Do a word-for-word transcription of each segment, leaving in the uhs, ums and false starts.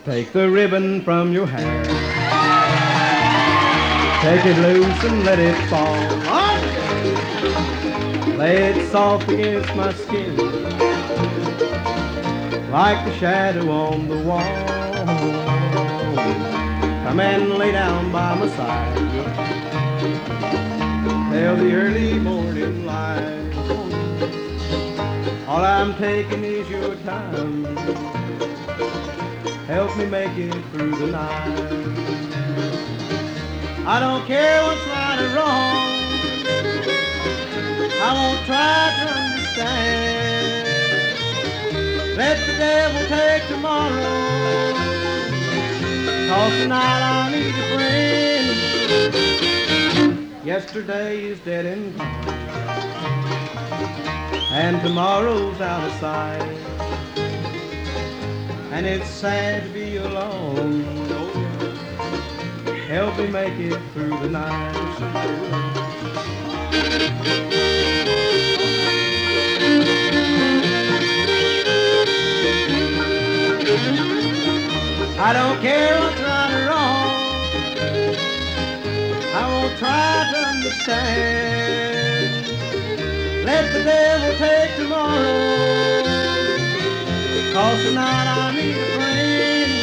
Take the ribbon from your hair. Take it loose and let it fall. Lay it soft against my skin, like the shadow on the wall. Come and lay down by my side till the early morning light. All I'm taking is your time. Help me make it through the night. I don't care what's right or wrong. I won't try to understand. Let the devil take tomorrow, 'cause tonight I need a friend. Yesterday is dead and gone, and tomorrow's out of sight. And it's sad to be alone. Help me make it through the night. I don't care what's right or wrong. I won't try to understand. Let the devil take tomorrow, 'cause tonight I need a friend.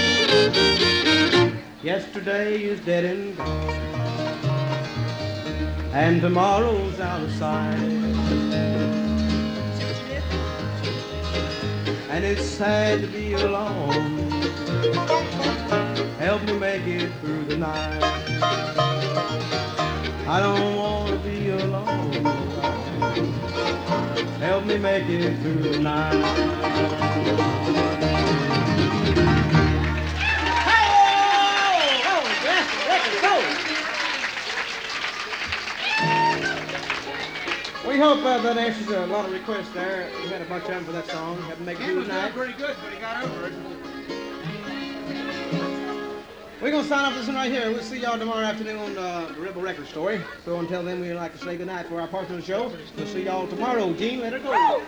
Yesterday is dead and gone, and tomorrow's out of sight. And it's sad to be alone. Help me make it through the night. I don't want to be alone. Help me make it through the night. We hope uh, that answers a lot of requests there. We had a bunch of them for that song. Had to make it through the night. Pretty good, but he got over it. We're going to sign off this one right here. We'll see y'all tomorrow afternoon on uh, the Rebel Record Story. So until then, we'd like to say goodnight for our partner of the show. We'll see y'all tomorrow. Gene, let her go.